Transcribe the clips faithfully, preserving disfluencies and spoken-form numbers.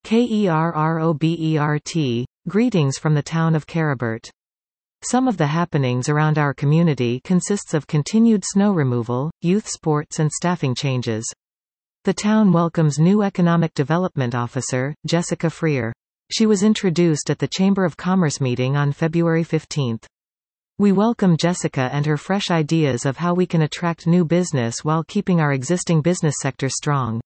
Kerrobert, greetings from the town of Kerrobert. Some of the happenings around our community consists of continued snow removal, youth sports and staffing changes. The town welcomes new Economic Development Officer, Jessica Freer. She was introduced at the Chamber of Commerce meeting on February fifteenth. We welcome Jessica and her fresh ideas of how we can attract new business while keeping our existing business sector strong.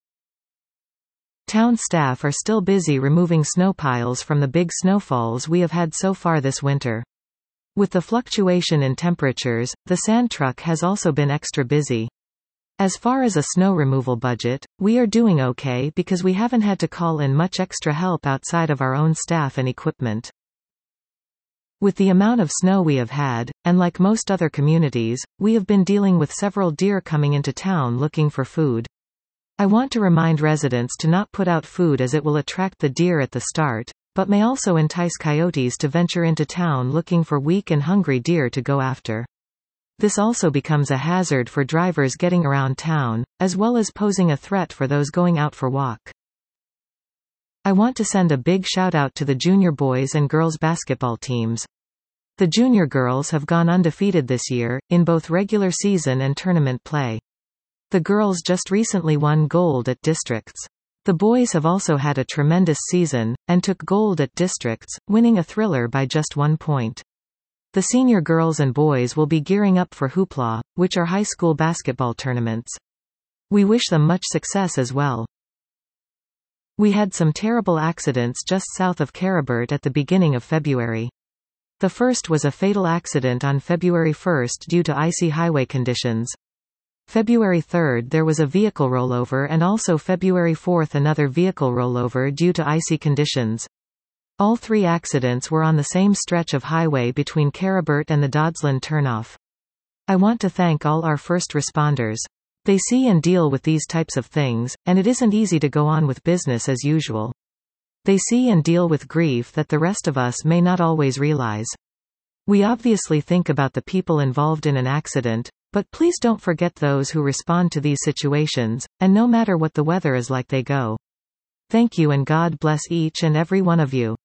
Town staff are still busy removing snow piles from the big snowfalls we have had so far this winter. With the fluctuation in temperatures, the sand truck has also been extra busy. As far as a snow removal budget, we are doing okay because we haven't had to call in much extra help outside of our own staff and equipment. With the amount of snow we have had, and like most other communities, we have been dealing with several deer coming into town looking for food. I want to remind residents to not put out food as it will attract the deer at the start, but may also entice coyotes to venture into town looking for weak and hungry deer to go after. This also becomes a hazard for drivers getting around town, as well as posing a threat for those going out for walk. I want to send a big shout out to the junior boys and girls basketball teams. The junior girls have gone undefeated this year, in both regular season and tournament play. The girls just recently won gold at districts. The boys have also had a tremendous season, and took gold at districts, winning a thriller by just one point. The senior girls and boys will be gearing up for Hoopla, which are high school basketball tournaments. We wish them much success as well. We had some terrible accidents just south of Kerrobert at the beginning of February. The first was a fatal accident on February first due to icy highway conditions. February third there was a vehicle rollover, and also February fourth another vehicle rollover due to icy conditions. All three accidents were on the same stretch of highway between Kerrobert and the Doddsland turnoff. I want to thank all our first responders. They see and deal with these types of things, and it isn't easy to go on with business as usual. They see and deal with grief that the rest of us may not always realize. We obviously think about the people involved in an accident, but please don't forget those who respond to these situations, and no matter what the weather is like they go. Thank you and God bless each and every one of you.